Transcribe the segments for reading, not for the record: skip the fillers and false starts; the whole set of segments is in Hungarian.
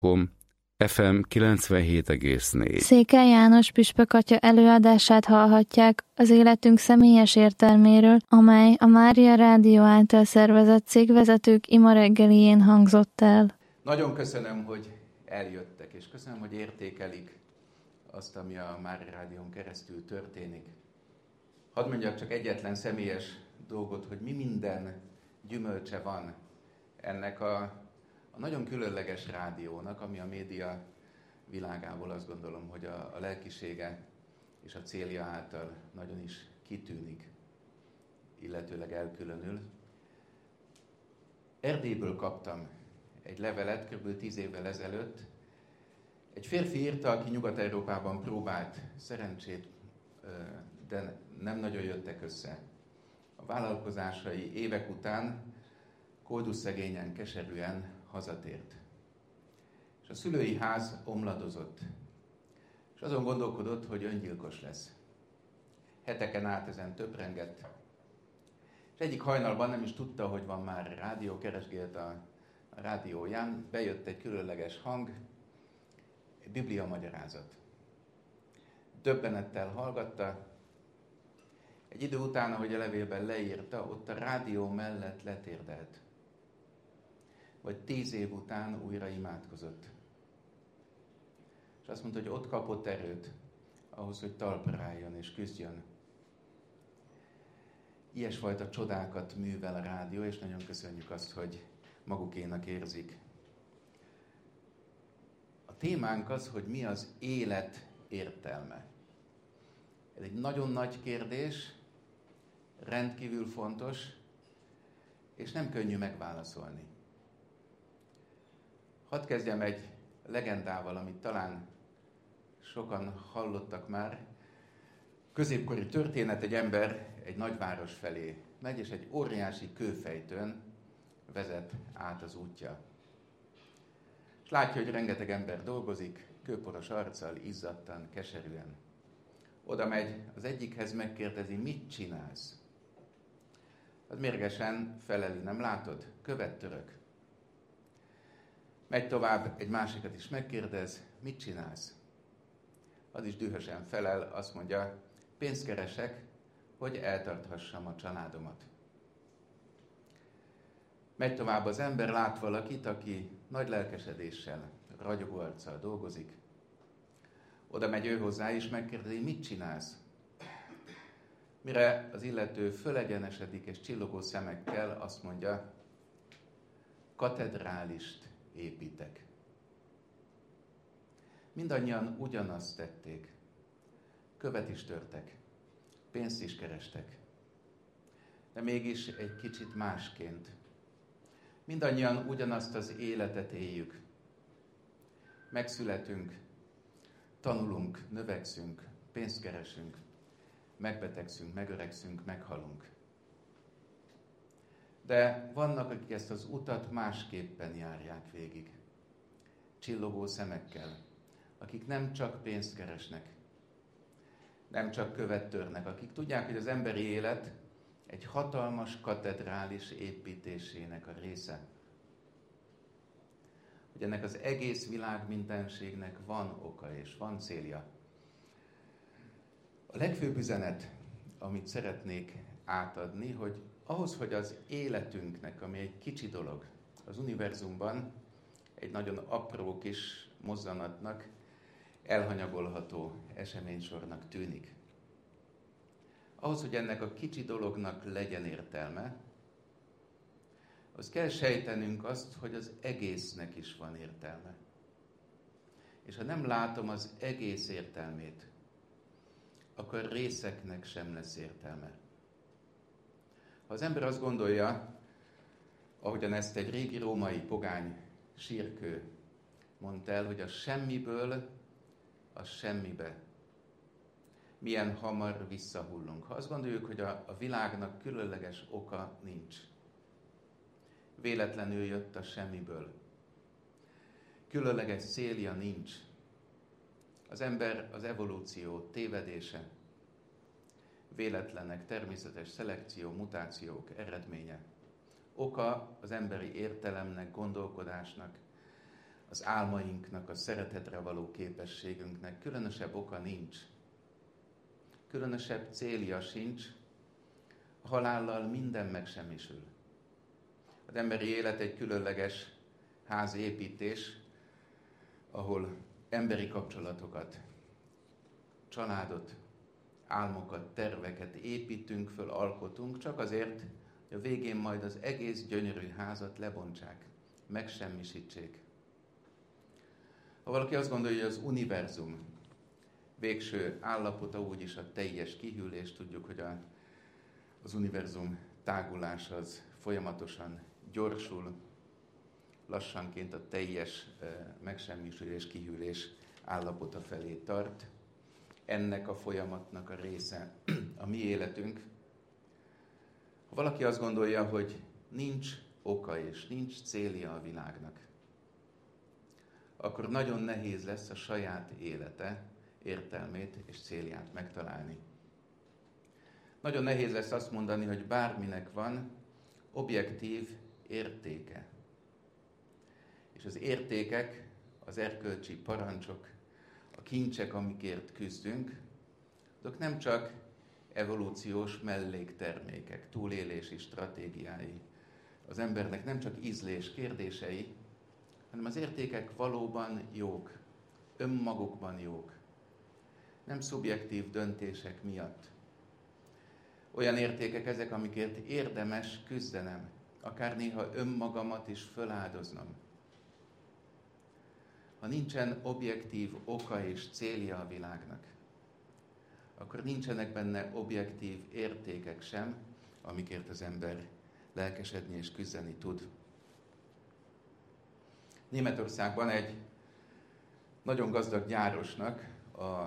FM 97,4. Székely János püspök atya előadását hallhatják az életünk személyes értelméről, amely a Mária Rádió által szervezett Cégvezetők ima reggelijén hangzott el. Nagyon köszönöm, hogy eljöttek, és köszönöm, hogy értékelik azt, ami a Mária Rádión keresztül történik. Hadd mondjak csak egyetlen személyes dolgot, hogy mi minden gyümölcse van ennek a nagyon különleges rádiónak, ami a média világából azt gondolom, hogy a lelkisége és a célja által nagyon is kitűnik, illetőleg elkülönül. Erdélyből kaptam egy levelet, kb. 10 évvel ezelőtt. Egy férfi írta, aki Nyugat-Európában próbált szerencsét, de nem nagyon jöttek össze. A vállalkozásai évek után koldusszegényen, keserűen hazatért. És a szülői ház omladozott. És azon gondolkodott, hogy öngyilkos lesz. Heteken át ezen töprengett. És egyik hajnalban nem is tudta, hogy van már rádió, keresgélt a rádióján, bejött egy különleges hang, egy Biblia magyarázat. Döbbenettel hallgatta. Egy idő után, ahogy a levélben leírta, ott a rádió mellett letérdelt. Vagy 10 év után újra imádkozott. És azt mondta, hogy ott kapott erőt ahhoz, hogy talpra álljon és küzdjön. Ilyesfajta csodákat művel a rádió, és nagyon köszönjük azt, hogy magukénak érzik. A témánk az, hogy mi az élet értelme. Ez egy nagyon nagy kérdés, rendkívül fontos, és nem könnyű megválaszolni. Hadd kezdjem egy legendával, amit talán sokan hallottak már. Középkori történet, egy ember egy nagyváros felé megy, és egy óriási kőfejtőn vezet át az útja. És látja, hogy rengeteg ember dolgozik, kőporos arccal, izzadtan, keserűen. Oda megy, az egyikhez megkérdezi, mit csinálsz? Az mérgesen feleli, nem látod? Követ török. Megy tovább, egy másikat is megkérdez, mit csinálsz? Az is dühösen felel, azt mondja, pénzt keresek, hogy eltarthassam a családomat. Megy tovább az ember, lát valakit, aki nagy lelkesedéssel, ragyogó arccal dolgozik. Oda megy ő hozzá, és megkérdezi, mit csinálsz? Mire az illető fölegyenesedik, és csillogó szemekkel azt mondja, katedrálist építek. Mindannyian ugyanazt tették. Követ is törtek, pénzt is kerestek. De mégis egy kicsit másként. Mindannyian ugyanazt az életet éljük. Megszületünk, tanulunk, növekszünk, pénzt keresünk, megbetegszünk, megöregszünk, meghalunk. De vannak, akik ezt az utat másképpen járják végig. Csillogó szemekkel, akik nem csak pénzt keresnek, nem csak követ törnek, akik tudják, hogy az emberi élet egy hatalmas katedrális építésének a része. Hogy ennek az egész világ mindenségnek van oka és van célja. A legfőbb üzenet, amit szeretnék átadni, hogy ahhoz, hogy az életünknek, ami egy kicsi dolog, az univerzumban egy nagyon apró kis mozzanatnak, elhanyagolható eseménysornak tűnik. Ahhoz, hogy ennek a kicsi dolognak legyen értelme, az kell sejtenünk azt, hogy az egésznek is van értelme. És ha nem látom az egész értelmét, akkor részeknek sem lesz értelme. Ha az ember azt gondolja, ahogyan ezt egy régi római pogány sírkő mondta el, hogy a semmiből a semmibe milyen hamar visszahullunk. Ha azt gondoljuk, hogy a világnak különleges oka nincs. Véletlenül jött a semmiből. Különleges célja nincs. Az ember az evolúció tévedése. Véletlenek, természetes szelekció, mutációk eredménye. Oka az emberi értelemnek, gondolkodásnak, az álmainknak, a szeretetre való képességünknek különösebb oka nincs. Különösebb célja sincs. A halállal minden megsemmisül. Az emberi élet egy különleges házépítés, ahol emberi kapcsolatokat, családot, álmokat, terveket építünk föl, alkotunk, csak azért, hogy a végén majd az egész gyönyörű házat lebontsák, megsemmisítsék. Ha valaki azt gondolja, hogy az univerzum végső állapota, úgyis a teljes kihűlés, tudjuk, hogy az univerzum tágulás az folyamatosan gyorsul, lassanként a teljes megsemmisülés, kihűlés állapota felé tart. Ennek a folyamatnak a része a mi életünk. Ha valaki azt gondolja, hogy nincs oka és nincs célja a világnak, akkor nagyon nehéz lesz a saját élete, értelmét és célját megtalálni. Nagyon nehéz lesz azt mondani, hogy bárminek van objektív értéke. És az értékek, az erkölcsi parancsok, a kincsek, amikért küzdünk, azok nem csak evolúciós melléktermékek, túlélési stratégiái. Az embernek nem csak ízlés kérdései, hanem az értékek valóban jók, önmagukban jók. Nem szubjektív döntések miatt. Olyan értékek ezek, amikért érdemes küzdenem, akár néha önmagamat is föláldoznom. Ha nincsen objektív oka és célja a világnak, akkor nincsenek benne objektív értékek sem, amikért az ember lelkesedni és küzdeni tud. Németországban egy nagyon gazdag gyárosnak a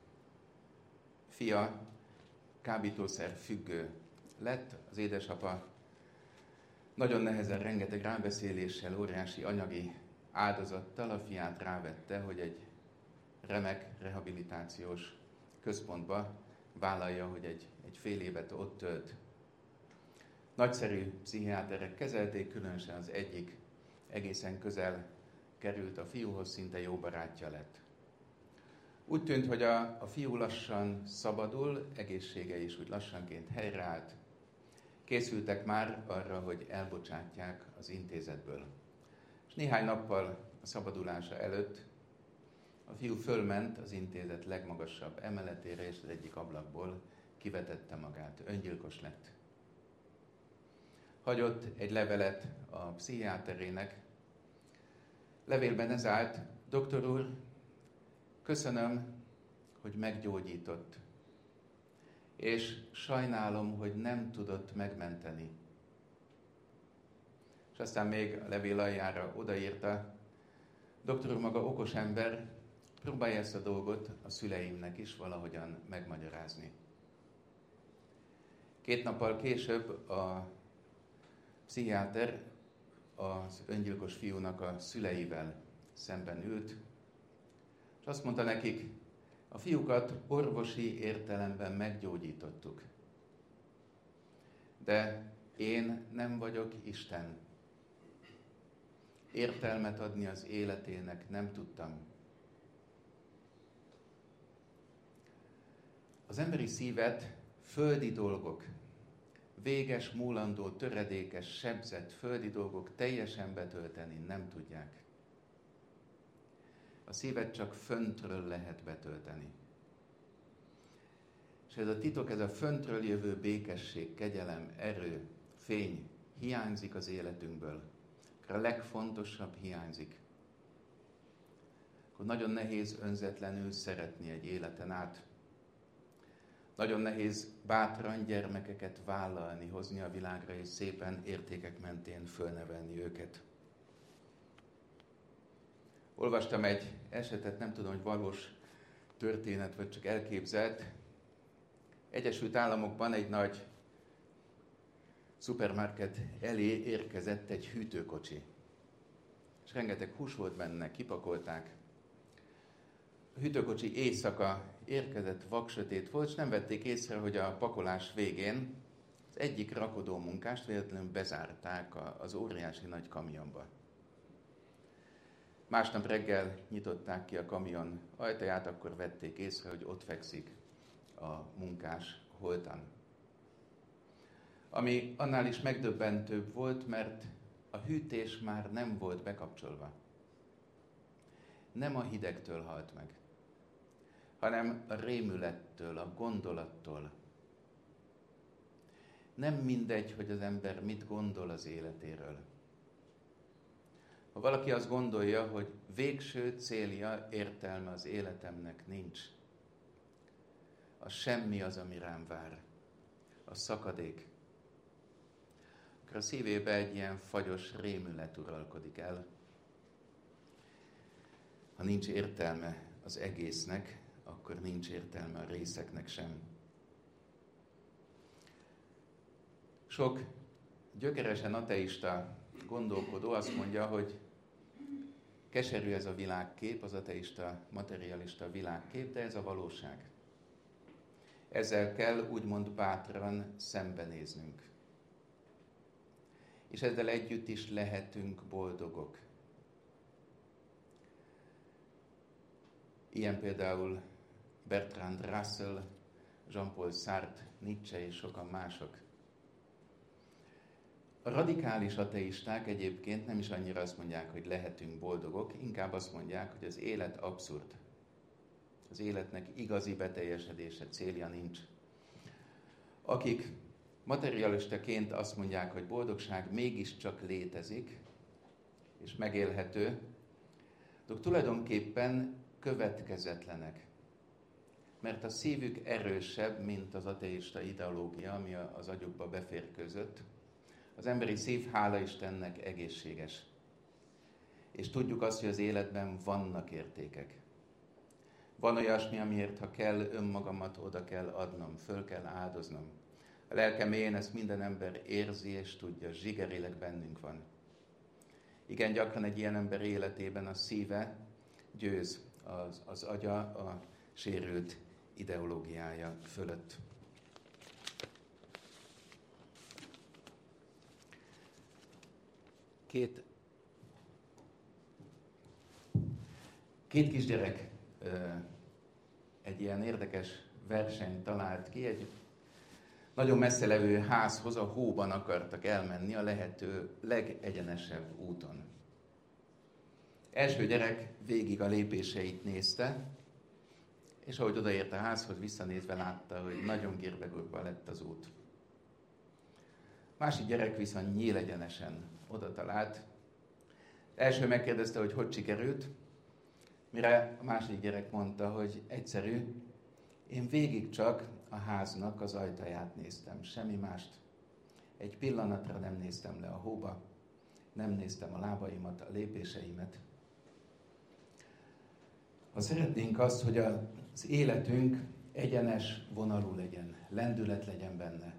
fia kábítószer függő lett, az édesapa nagyon nehezen, rengeteg rábeszéléssel, óriási anyagi áldozattal a fiát rávette, hogy egy remek rehabilitációs központba vállalja, hogy egy fél évet ott tölt. Nagyszerű pszichiáterek kezelték, különösen az egyik egészen közel került a fiúhoz, szinte jó barátja lett. Úgy tűnt, hogy a fiú lassan szabadul, egészsége is úgy lassanként helyreállt. Készültek már arra, hogy elbocsátják az intézetből. És néhány nappal a szabadulása előtt a fiú fölment az intézet legmagasabb emeletére, és az egyik ablakból kivetette magát. Öngyilkos lett. Hagyott egy levelet a pszichiáterének. Levélben ez állt: doktor úr, köszönöm, hogy meggyógyított, és sajnálom, hogy nem tudott megmenteni. És aztán még a levél aljára odaírta: doktor úr maga okos ember, próbálja ezt a dolgot a szüleimnek is valahogyan megmagyarázni. 2 nappal később a pszichiáter az öngyilkos fiúnak a szüleivel szemben ült, és azt mondta nekik: a fiúkat orvosi értelemben meggyógyítottuk, de én nem vagyok Isten. Értelmet adni az életének nem tudtam. Az emberi szívet földi dolgok, véges, múlandó, töredékes, sebzett földi dolgok teljesen betölteni nem tudják. A szívet csak föntről lehet betölteni. És ez a titok, ez a föntről jövő békesség, kegyelem, erő, fény hiányzik az életünkből. A legfontosabb hiányzik. Akkor nagyon nehéz önzetlenül szeretni egy életen át. Nagyon nehéz bátran gyermekeket vállalni, hozni a világra, és szépen értékek mentén fölnevelni őket. Olvastam egy esetet, nem tudom, hogy valós történet, vagy csak elképzelt. Egyesült Államokban egy nagy szupermarket elé érkezett egy hűtőkocsi. És rengeteg hús volt benne, kipakolták. A hűtőkocsi éjszaka érkezett, vaksötét volt, és nem vették észre, hogy a pakolás végén az egyik rakodó munkást véletlenül bezárták az óriási nagy kamionba. Másnap reggel nyitották ki a kamion ajtaját, akkor vették észre, hogy ott fekszik a munkás holtan. Ami annál is megdöbbentőbb volt, mert a hűtés már nem volt bekapcsolva. Nem a hidegtől halt meg, hanem a rémülettől, a gondolattól. Nem mindegy, hogy az ember mit gondol az életéről. Ha valaki azt gondolja, hogy végső célja, értelme az életemnek nincs, az semmi az, ami rám vár. A szakadék. Akkor a szívébe egy ilyen fagyos rémület uralkodik el. Ha nincs értelme az egésznek, akkor nincs értelme a részeknek sem. Sok gyökeresen ateista gondolkodó azt mondja, hogy keserű ez a világkép, az ateista, materialista világkép, de ez a valóság. Ezzel kell úgymond bátran szembenéznünk. És ezzel együtt is lehetünk boldogok. Ilyen például Bertrand Russell, Jean-Paul Sartre, Nietzsche és sokan mások. A radikális ateisták egyébként nem is annyira azt mondják, hogy lehetünk boldogok, inkább azt mondják, hogy az élet abszurd. Az életnek igazi beteljesedése, célja nincs. Akik materialistaként azt mondják, hogy boldogság mégiscsak létezik, és megélhető, de tulajdonképpen következetlenek. Mert a szívük erősebb, mint az ateista ideológia, ami az agyukba beférkőzött. Az emberi szív, hála Istennek, egészséges. És tudjuk azt, hogy az életben vannak értékek. Van olyasmi, amiért, ha kell, önmagamat oda kell adnom, föl kell áldoznom. A lelke mélyén ezt minden ember érzi és tudja, zsigerileg bennünk van. Igen, gyakran egy ilyen ember életében a szíve győz az agya a sérült ideológiája fölött. Két kisgyerek egy ilyen érdekes versenyt talált ki, egy nagyon messze levő házhoz a hóban akartak elmenni a lehető legegyenesebb úton. Első gyerek végig a lépéseit nézte, és ahogy odaért a házhoz, visszanézve látta, hogy nagyon girbegurba lett az út. Másik gyerek viszont nyílegyenesen oda talált. Első megkérdezte, hogy sikerült, mire a másik gyerek mondta, hogy egyszerű, én végig csak a háznak az ajtaját néztem, semmi mást. Egy pillanatra nem néztem le a hóba, nem néztem a lábaimat, a lépéseimet. Ha szeretnénk azt, hogy az életünk egyenes vonalú legyen, lendület legyen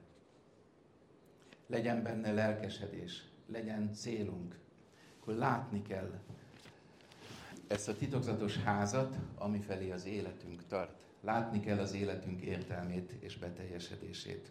benne lelkesedés, legyen célunk, akkor látni kell ezt a titokzatos házat, amifelé az életünk tart. Látni kell az életünk értelmét és beteljesedését.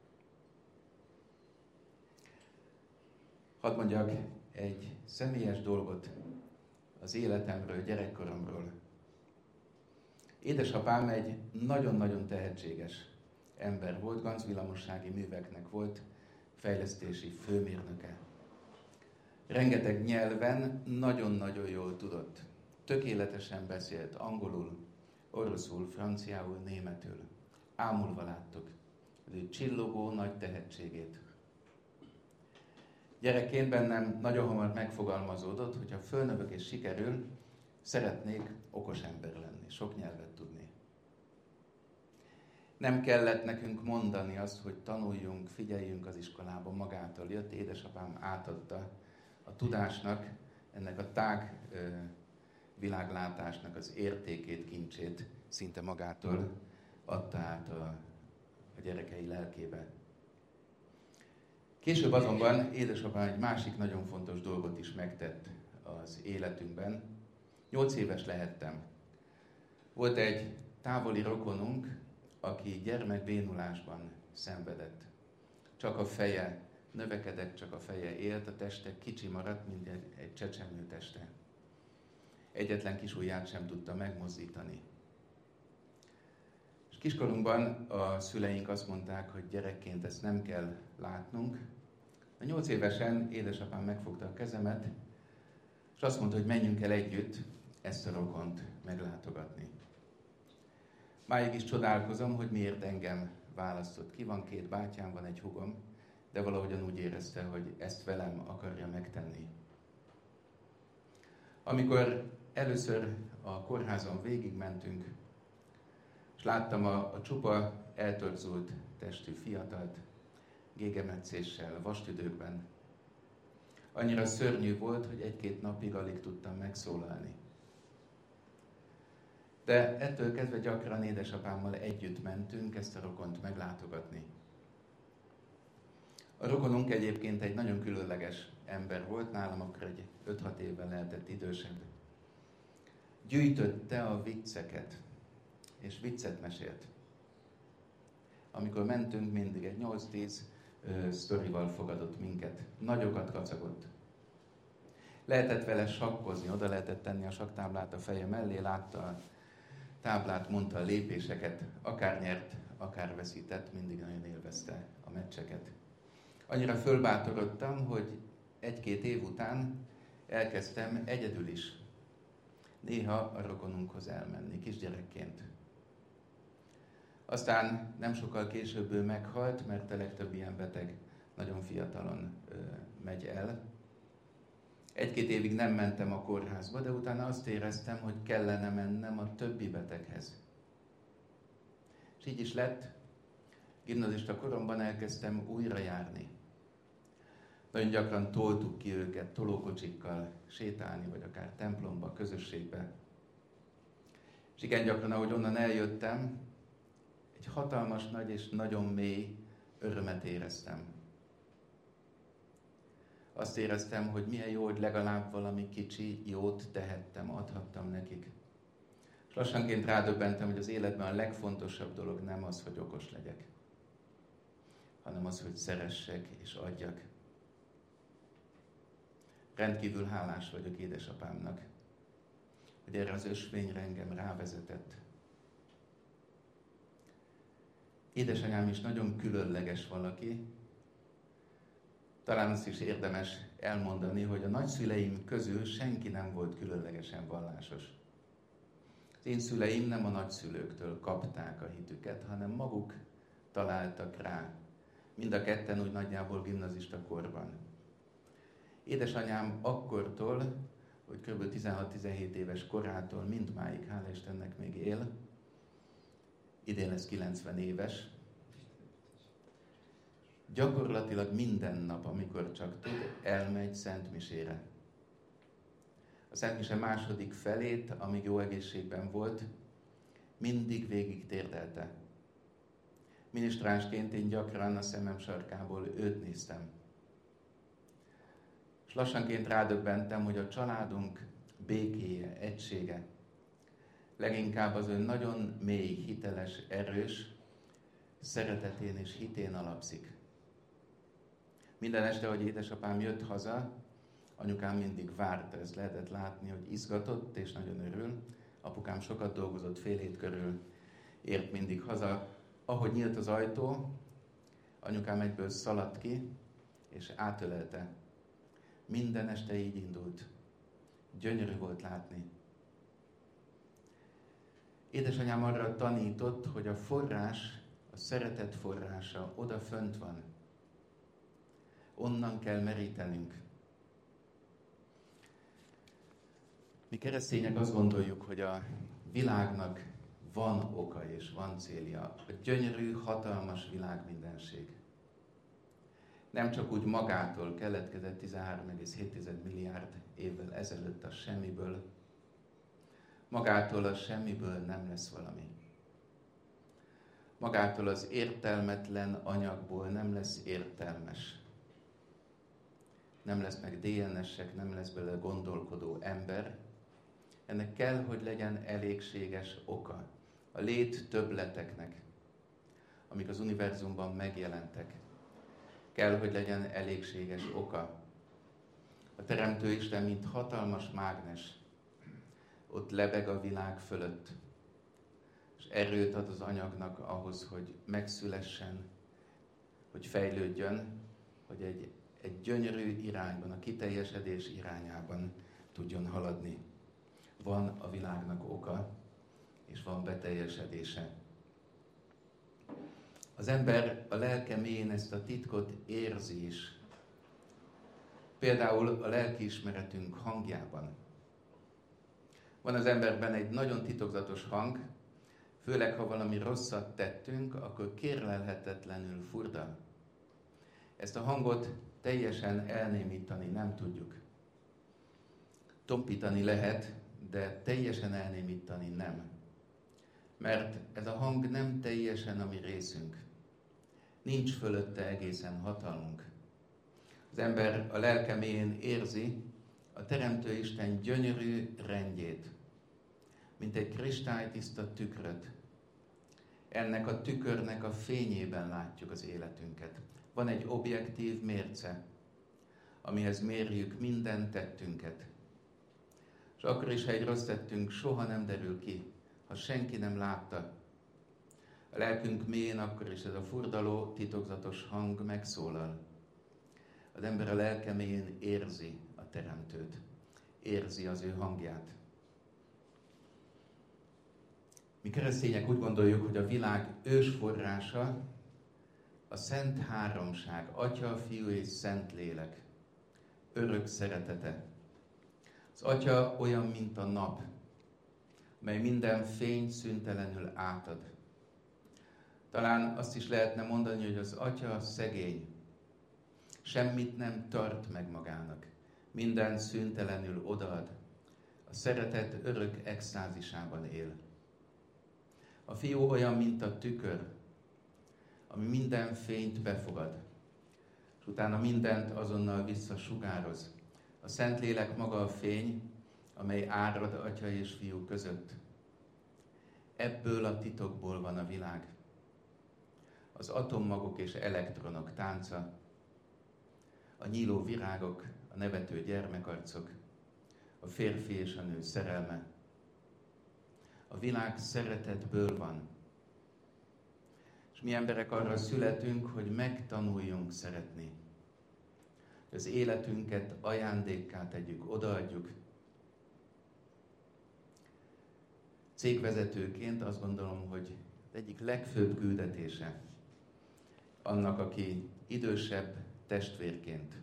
Hadd mondjak egy személyes dolgot az életemről, gyerekkoromról. Édesapám egy nagyon-nagyon tehetséges ember volt, Gancvillamossági Műveknek volt fejlesztési főmérnöke. Rengeteg nyelven nagyon-nagyon jól tudott. Tökéletesen beszélt angolul, oroszul, franciául, németül. Ámulva láttuk az ő csillogó nagy tehetségét. Gyerekként bennem nagyon hamar megfogalmazódott, hogyha fölnövök és sikerül, szeretnék okos ember lenni, sok nyelvet tudni. Nem kellett nekünk mondani azt, hogy tanuljunk, figyeljünk az iskolában, magától jött. Édesapám átadta a tudásnak, ennek a tág világlátásnak az értékét, kincsét szinte magától adta át a gyerekei lelkébe. Később azonban édesapám egy másik nagyon fontos dolgot is megtett az életünkben. 8 éves lehettem. Volt egy távoli rokonunk, aki gyermekbénulásban szenvedett. Csak a feje növekedett, csak a feje élt, a teste kicsi maradt, mint egy csecsemő teste. Egyetlen kis ujját sem tudta megmozdítani. És kiskorunkban a szüleink azt mondták, hogy gyerekként ezt nem kell látnunk. A 8 évesen édesapám megfogta a kezemet, és azt mondta, hogy menjünk el együtt ezt a rokont meglátogatni. Máig is csodálkozom, hogy miért engem választott ki. Van 2 bátyám, van egy húgom, de valahogyan úgy érezte, hogy ezt velem akarja megtenni. Amikor először a kórházon végigmentünk, és láttam a csupa eltorzult testű fiatalt, gégemetszéssel, vastüdőkben, annyira szörnyű volt, hogy 1-2 napig alig tudtam megszólalni. De ettől kezdve gyakran édesapámmal együtt mentünk ezt a rokont meglátogatni. A rokonunk egyébként egy nagyon különleges ember volt, nálam akkor egy 5-6 évvel lehetett idősebb. Gyűjtötte a vicceket, és viccet mesélt. Amikor mentünk, mindig egy 8-10 sztorival fogadott minket. Nagyokat kacagott. Lehetett vele sakkozni, oda lehetett tenni a sakktáblát a feje mellé, látta a táblát, mondta a lépéseket, akár nyert, akár veszített, mindig nagyon élvezte a meccseket. Annyira fölbátorodtam, hogy 1-2 év után elkezdtem egyedül is néha a rokonunkhoz elmenni, kisgyerekként. Aztán nem sokkal később ő meghalt, mert a legtöbb ilyen beteg nagyon fiatalon megy el. 1-2 évig nem mentem a kórházba, de utána azt éreztem, hogy kellene mennem a többi beteghez. És így is lett. Gimnazista koromban elkezdtem újra járni. Nagyon gyakran toltuk ki őket tolókocsikkal sétálni, vagy akár templomba, közösségbe. És igen gyakran, ahogy onnan eljöttem, egy hatalmas, nagy és nagyon mély örömet éreztem. Azt éreztem, hogy milyen jó, hogy legalább valami kicsi jót tehettem, adhattam nekik. És lassanként rádöbbentem, hogy az életben a legfontosabb dolog nem az, hogy okos legyek, hanem az, hogy szeressek és adjak. Rendkívül hálás vagyok édesapámnak, hogy erre az ösvényre engem rávezetett. Édesanyám is nagyon különleges valaki. Talán azt is érdemes elmondani, hogy a nagyszüleim közül senki nem volt különlegesen vallásos. Az én szüleim nem a nagyszülőktől kapták a hitüket, hanem maguk találtak rá. Mind a ketten úgy nagyjából gimnazista korban. Édesanyám akkortól, hogy kb. 16-17 éves korától mindmáig, hála Istennek még él, idén lesz 90 éves, gyakorlatilag minden nap, amikor csak tud, elmegy szentmisére. A szentmise második felét, amíg jó egészségben volt, mindig végig térdelte. Minisztránsként én gyakran a szemem sarkából őt néztem. És lassanként rádöbbentem, hogy a családunk békéje, egysége leginkább az ő nagyon mély, hiteles, erős szeretetén és hitén alapszik. Minden este, hogy édesapám jött haza, anyukám mindig várta, ezt lehetett látni, hogy izgatott és nagyon örül. Apukám sokat dolgozott, fél hét körül ért mindig haza. Ahogy nyílt az ajtó, anyukám egyből szaladt ki, és átölelte. Minden este így indult. Gyönyörű volt látni. Édesanyám arra tanított, hogy a forrás, a szeretet forrása oda fönt van. Onnan kell merítenünk. Mi keresztények azt gondoljuk, hogy a világnak van oka és van célja. A gyönyörű, hatalmas világmindenség. Nem csak úgy magától keletkezett 13,7 milliárd évvel ezelőtt a semmiből. Magától a semmiből nem lesz valami. Magától az értelmetlen anyagból nem lesz értelmes. Nem lesz meg DNS-ek, nem lesz belőle gondolkodó ember. Ennek kell, hogy legyen elégséges oka. A lét többleteknek, amik az univerzumban megjelentek, kell, hogy legyen elégséges oka. A Teremtő Isten, mint hatalmas mágnes, ott lebeg a világ fölött, és erőt ad az anyagnak ahhoz, hogy megszülessen, hogy fejlődjön, hogy egy gyönyörű irányban, a kiteljesedés irányában tudjon haladni. Van a világnak oka, és van beteljesedése. Az ember a lelke mélyén ezt a titkot érzi is. Például a lelkiismeretünk hangjában. Van az emberben egy nagyon titokzatos hang, főleg ha valami rosszat tettünk, akkor kérlelhetetlenül furdal. Ezt a hangot teljesen elnémítani nem tudjuk. Tompítani lehet, de teljesen elnémítani nem. Mert ez a hang nem teljesen a mi részünk. Nincs fölötte egészen hatalmunk. Az ember a lelke mélyén érzi a Teremtő Isten gyönyörű rendjét, mint egy kristálytiszta tükröt. Ennek a tükörnek a fényében látjuk az életünket. Van egy objektív mérce, amihez mérjük minden tettünket. És akkor is, ha egy rossz tettünk soha nem derül ki, ha senki nem látta. A lelkünk mélyén akkor is ez a furdaló, titokzatos hang megszólal. Az ember a lelke mélyén érzi a Teremtőt, érzi az ő hangját. Mi keresztények úgy gondoljuk, hogy a világ ősforrása a Szent Háromság, Atya, Fiú és Szentlélek örök szeretete. Az Atya olyan, mint a nap, mely minden fényt szüntelenül átad. Talán azt is lehetne mondani, hogy az Atya szegény, semmit nem tart meg magának, minden szüntelenül odaad, a szeretet örök extázisában él. A Fiú olyan, mint a tükör, ami minden fényt befogad, és utána mindent azonnal visszasugároz. A Szentlélek maga a fény, amely árad Atya és Fiú között. Ebből a titokból van a világ. Az atommagok és elektronok tánca, a nyíló virágok, a nevető gyermekarcok, a férfi és a nő szerelme. A világ szeretetből van. És mi emberek arra születünk, hogy megtanuljunk szeretni. Az életünket ajándékká tegyük, odaadjuk. Cégvezetőként azt gondolom, hogy az egyik legfőbb küldetése annak, aki idősebb testvérként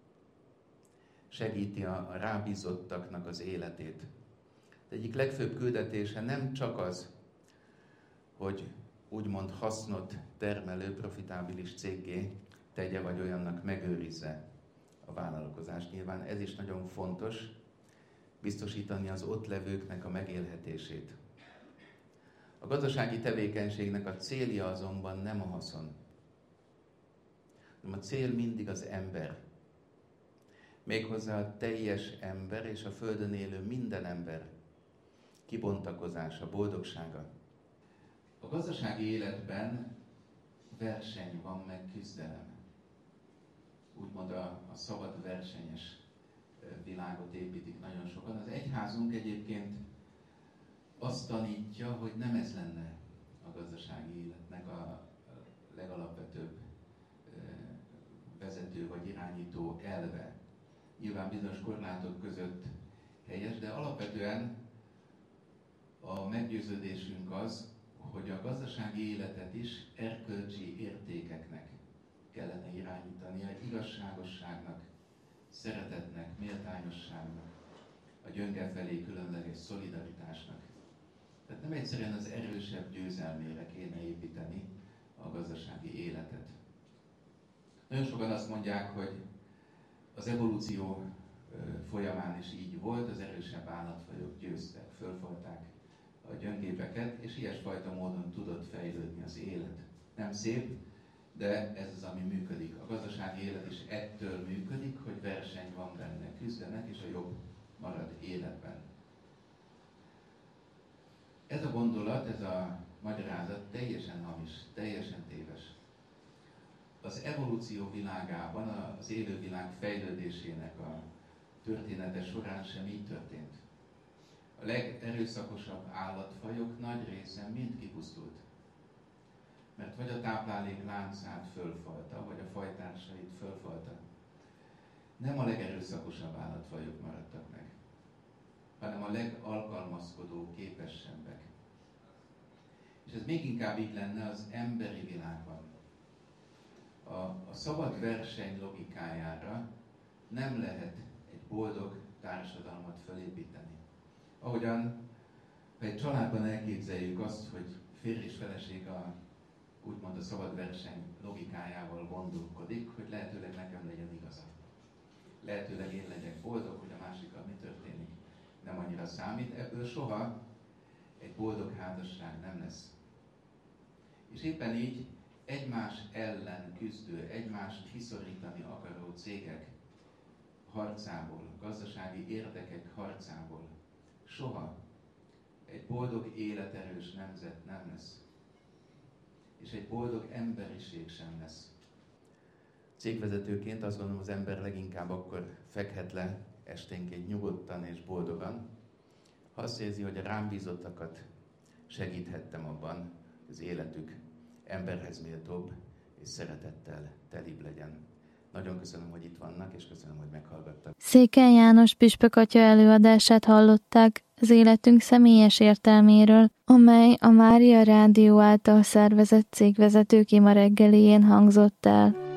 segíti a rábízottaknak az életét. Az egyik legfőbb küldetése nem csak az, hogy úgymond hasznot termelő, profitábilis céggé tegye, vagy olyannak megőrizze a vállalkozást. Nyilván ez is nagyon fontos, biztosítani az ott levőknek a megélhetését. A gazdasági tevékenységnek a célja azonban nem a haszon, hanem a cél mindig az ember. Méghozzá a teljes ember és a Földön élő minden ember kibontakozása, boldogsága. A gazdasági életben verseny van, meg küzdelem. Úgymond a szabad versenyes világot építik nagyon sokan. Az egyházunk egyébként azt tanítja, hogy nem ez lenne a gazdasági életnek a legalapvetőbb vezető vagy irányító elve. Nyilván bizonyos korlátok között helyes, de alapvetően a meggyőződésünk az, hogy a gazdasági életet is erkölcsi értékeknek kellene irányítania, igazságosságnak, szeretetnek, méltányosságnak, a gyönge felé különleges szolidaritásnak. Tehát nem egyszerűen az erősebb győzelmére kéne építeni a gazdasági életet. Nagyon sokan azt mondják, hogy az evolúció folyamán is így volt, az erősebb állatfajok győztek, fölfalták a gyöngébeket, és ilyesfajta módon tudott fejlődni az élet. Nem szép, de ez az, ami működik. A gazdasági élet is ettől működik, hogy verseny van benne, küzdenek, és a jobb marad életben. Ez a gondolat, ez a magyarázat teljesen hamis, teljesen téves. Az evolúció világában, az élővilág fejlődésének a története során sem így történt. A legerőszakosabb állatfajok nagy része mind kipusztult. Mert vagy a táplálék láncát fölfalta, vagy a fajtársait fölfalta. Nem a legerőszakosabb állatfajok maradtak meg, hanem a legalkalmazkodó képesebbek. És ez még inkább így lenne az emberi világban. A szabad verseny logikájára nem lehet egy boldog társadalmat fölépíteni. Ahogyan, ha egy családban elképzeljük azt, hogy férj és feleség úgymond a szabad verseny logikájával gondolkodik, hogy lehetőleg nekem legyen igaza. Lehetőleg én legyek boldog, hogy a másikkal mi történik, nem annyira számít. Ebből soha egy boldog házasság nem lesz. És éppen így egymás ellen küzdő, egymást kiszorítani akaró cégek harcából, gazdasági érdekek harcából soha egy boldog, életerős nemzet nem lesz. És egy boldog emberiség sem lesz. Cégvezetőként azt gondolom, az ember leginkább akkor fekhet le esténként nyugodtan és boldogan, ha azt érzi, hogy a rám bízottakat segíthettem abban, az életük emberhez méltóbb és szeretettel telibb legyen. Nagyon köszönöm, hogy itt vannak, és köszönöm, hogy meghallgattak. Székely János püspök atya előadását hallották az életünk személyes értelméről, amely a Mária Rádió által szervezett cégvezetők ima reggelién hangzott el.